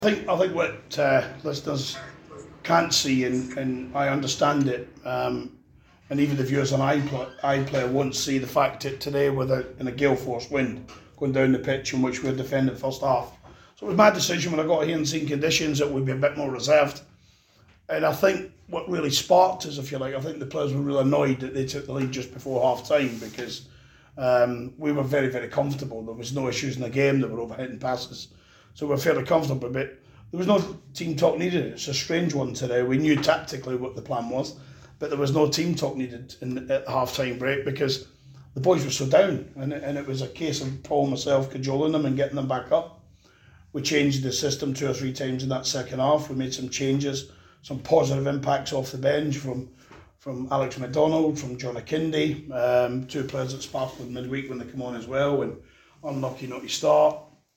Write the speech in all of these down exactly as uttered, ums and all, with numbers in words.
I think I think what uh, listeners can't see, and, and I understand it, um, and even the viewers on iPlayer, iPlayer won't see the fact that today, with a, in a gale force wind going down the pitch in which we're defending first half. So it was my decision when I got here and seen conditions that we'd be a bit more reserved. And I think what really sparked us, if you like, I think the players were really annoyed that they took the lead just before half time because um, we were very, very comfortable. There was no issues in the game, there were overhitting passes. So we're fairly comfortable, but there was no team talk needed. It's a strange one today. We knew tactically what the plan was, but there was no team talk needed in, at the half-time break because the boys were so down, and it, and it was a case of Paul and myself cajoling them and getting them back up. We changed the system two or three times in that second half. We made some changes, some positive impacts off the bench from from Alex McDonald, from John Akindi, um, two players that sparkled in midweek when they come on as well, and unlucky not to start.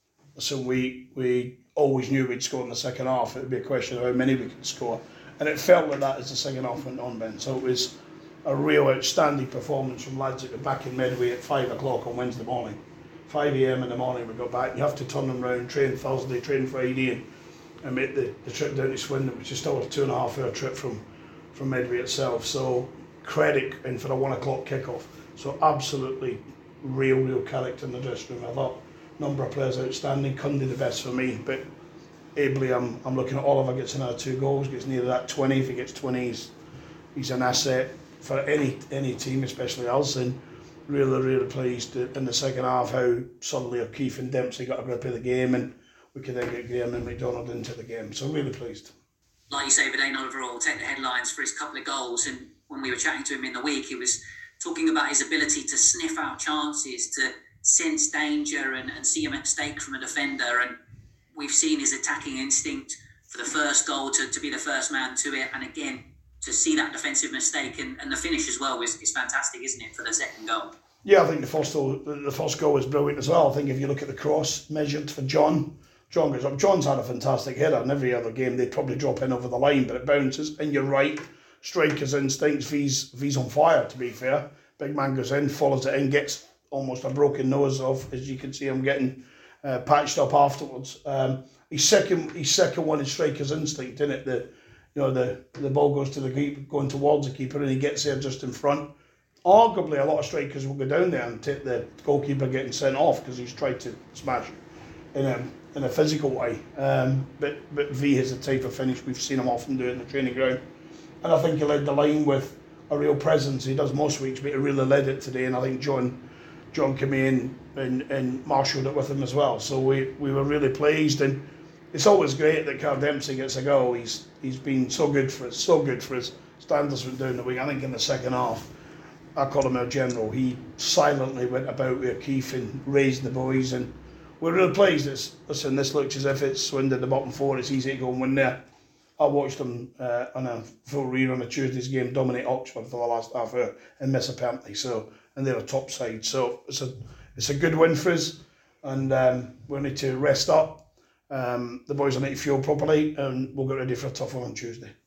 So we we always knew we'd score in the second half. It would be a question of how many we could score. And it felt like that as the second half went on, Ben. So it was a real outstanding performance from lads that got back in Medway at five o'clock on Wednesday morning. five a m in the morning we got back. You have to turn them round, train Thursday, train Friday, and, and make the, the trip down to Swindon, which is still a two and a half hour trip from, from Medway itself. So credit, and for a one o'clock kickoff. So absolutely real, real character in the dressing room. I thought number of players outstanding. Cundy the best for me, but ably I'm I'm looking at Oliver gets another two goals, gets near that twenty. If he gets twenty, he's, he's an asset for any any team, especially us. And really, really pleased in the second half how suddenly O'Keefe and Dempsey got a grip of the game, and we could then get Graham and McDonald into the game. So really pleased. Like you say, Vidane overall take the headlines for his couple of goals, and when we were chatting to him in the week, he was talking about his ability to sniff out chances, to sense danger and, and see a mistake from a defender. And we've seen his attacking instinct for the first goal to, to be the first man to it, and again to see that defensive mistake and, and the finish as well is, is fantastic, isn't it, for the second goal? Yeah, I think the first goal the first goal was brilliant as well. I think if you look at the cross measured for John, John goes up. John's had a fantastic header. In every other game they'd probably drop in over the line, but it bounces, and you're right, striker's instincts. V's V's on fire, to be fair. Big man goes in, follows it in, gets almost a broken nose off, as you can see him getting uh, patched up afterwards. Um, his second, his second one is striker's instinct, isn't it? The, you know, the the ball goes to the keeper, going towards the keeper, and he gets there just in front. Arguably, a lot of strikers will go down there and take the goalkeeper getting sent off because he's tried to smash in a in a physical way. Um, but but V has the type of finish we've seen him often do in the training ground, and I think he led the line with a real presence. He does most weeks, but he really led it today, and I think John. John came in and, and marshalled it with him as well. So we, we were really pleased, and it's always great that Carl Dempsey gets a goal. He's he's been so good for us, so good for us. Standards went down the wing. I think in the second half, I call him our general. He silently went about with O'Keefe and raised the boys, and we're really pleased. It's, listen, this looks as if it's Swindon the bottom four. It's easy to go and win there. I watched them uh, on a full rerun of Tuesday's game dominate Oxford for the last half hour and miss a penalty. So, and they're a top side. So it's a it's a good win for us, and um, we need to rest up. Um, the boys will need to fuel properly, and we'll get ready for a tough one on Tuesday.